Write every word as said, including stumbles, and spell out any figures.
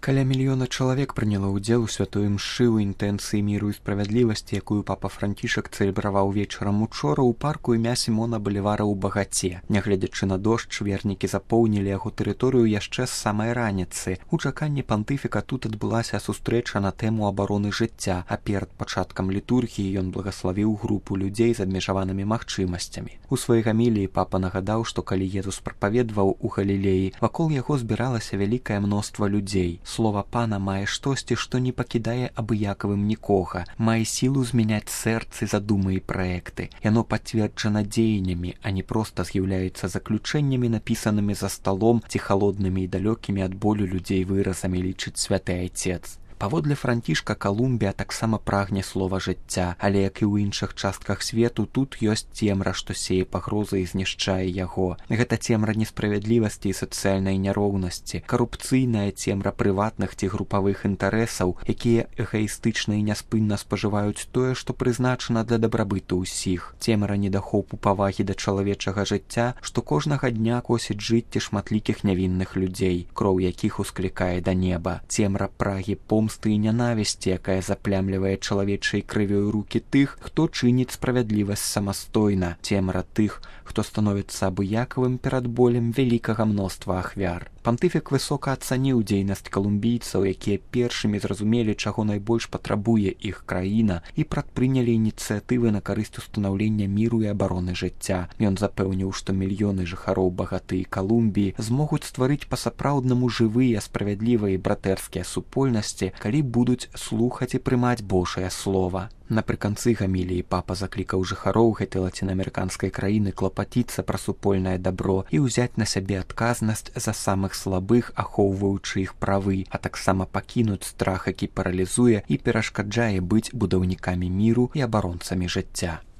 Каля мільёна чалавек прыняло ўдзел у святой імшы ў інтэнцыі міру і справядлівасці, якую папа Францішак цэлебраваў вечарам учора ў парку імя Сімона Балівара ў Багаце. Нягледзячы на дождж, вернікі запоўнілі яго тэрыторыю яшчэ з самай раніцы. У чаканні пантыфіка тут адбылася сустрэча на тэму абароны жыцця, а перад пачаткам літургіі ён благаславіў групу людзей з абмежаванымі магчымасцямі. У сваёй гаміліі папа нагадаў, што калі Езус прапаведваў у Галілеі, вакол яго збіралася вялікае мноства людзей. Слова пана мае штосьці, што не пакідае абыякавым нікога, мае сілу змяняць сэрцы, задумы і праекты. Яно пацверджана дзеяннямі, а не проста з'яўляецца заключэннямі, напісанымі за сталом ці халоднымі і далёкімі ад болю людзей выразамі, лічыць святы айцец. Паводле Францішка, Калумбія таксама прагне слова жыцця, але, як і ў іншых частках свету, тут ёсць цемра, што сее пагрозы і знішчае яго. Гэта цемра несправядлівасці і сацыяльнай няроўнасці, карупцыйная цемра прыватных ці групавых інтарэсаў, якія эгаістычна і няспынна спажываюць тое, што прызначана для дабрабыту ўсіх. Цемра недахопу павагі да чалавечага жыцця, што кожнага дня косіць жыцці шматлікіх нявінных людзей, кроў якіх усклікае да неба. Цемра прагі помсты і нянавісці, якая заплямлівае чалавечай крывёй рукі тых, хто чыніць справядлівасць самастойна, цемра тых, хто становіцца абыякавым перад болем вялікага мноства ахвяр. Пантыфік высока ацаніў дзейнасць калумбійцаў, якія першымі зразумелі, чаго найбольш патрабуе іх краіна, і прадпрынялі ініцыятывы на карысць устанаўлення міру і абароны жыцця. Ён запэўніў, што мільёны жыхароў багатый Калумбіі змогуць стварыць па-сапраўднаму жывыя, справядлівыя і братэрскія супольнасці, калі будуць слухаць і прымаць Божае слова. Напрыканцы гаміліі папа заклікаў жыхароў гэтай лацінаамерыканскай краіны клапаціцца пра супольнае дабро і ўзяць на сябе адказнасць за самых слабых, ахоўваючы іх правы, а таксама пакінуць страх, які паралізуе і перашкаджае быць будаўнікамі міру і абаронцамі жыцця.